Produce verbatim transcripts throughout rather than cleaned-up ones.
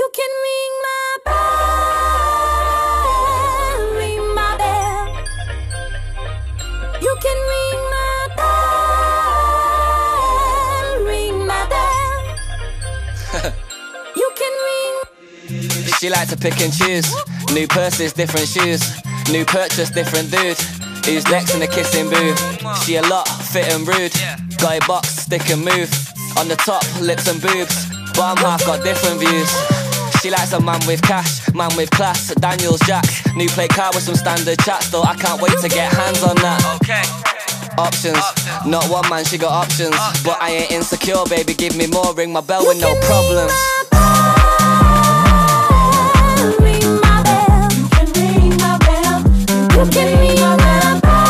You can ring my bell, ring my bell. You can ring my bell, ring my bell. You can ring. She like to pick and choose. New purses, different shoes. New purchase, different dude. Who's next in the kissing booth? She a lot, fit and rude. Got a box, stick and move. On the top, lips and boobs. Bottom half got different views. She likes a man with cash, man with class. Daniels Jacks, new plate car with some standard chats. Though I can't wait to get hands on that. Okay. Options, not one man, she got options. But I ain't insecure, baby, give me more. Ring my bell with no problems. Ring my bell, you can ring my bell. You can ring my bell.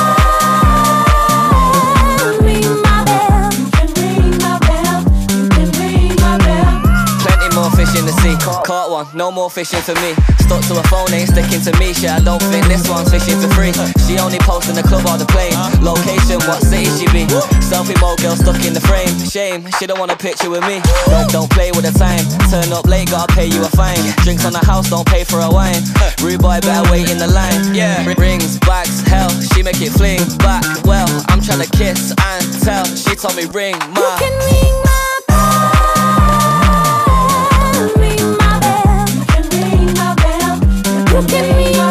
In the sea, caught one, no more fishing for me. Stuck to a phone, ain't sticking to me. Shit, I don't think this one's fishing for free. She only posts in the club or the plane. Location, what city she be? Selfie mode girl stuck in the frame. Shame, she don't want a picture with me. Don't, don't play with the time. Turn up late, gotta pay you a fine. Drinks on the house, don't pay for a wine. Rude boy, better wait in the line. Yeah, rings, bags, hell, she make it fling back. Well, I'm trying to kiss and tell. She told me ring my. You can ring my You can ring my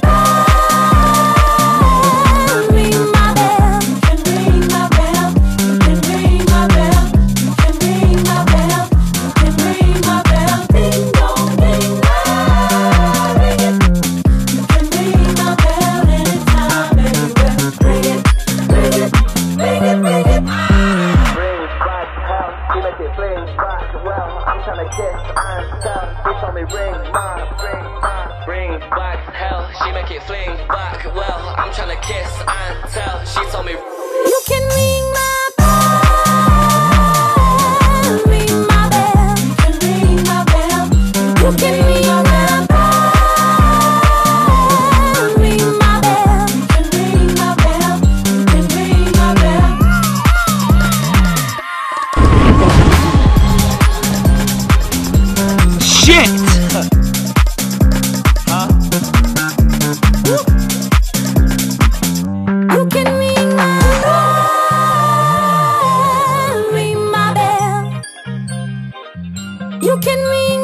bell, ring my bell. You can ring my bell, you can ring my bell. You can ring my bell, you can ring my bell. Ding dong, ding dong, ring it. You can ring my bell anytime, anywhere. Ring it, ring it, ring it, ring it. Ring back, hell, she make it fling back. Well, I'm trying to kiss and tell. She told me ring my, ring my. Ring back, hell, she make it fling back. Well, I'm tryna kiss and tell. She told me you can ring my bell, ring my bell. You can ring my bell. You can ring my bell, ring my bell. You can ring my bell. You can ring my bell. Shit! You can ring my bell, ring my bell. You can ring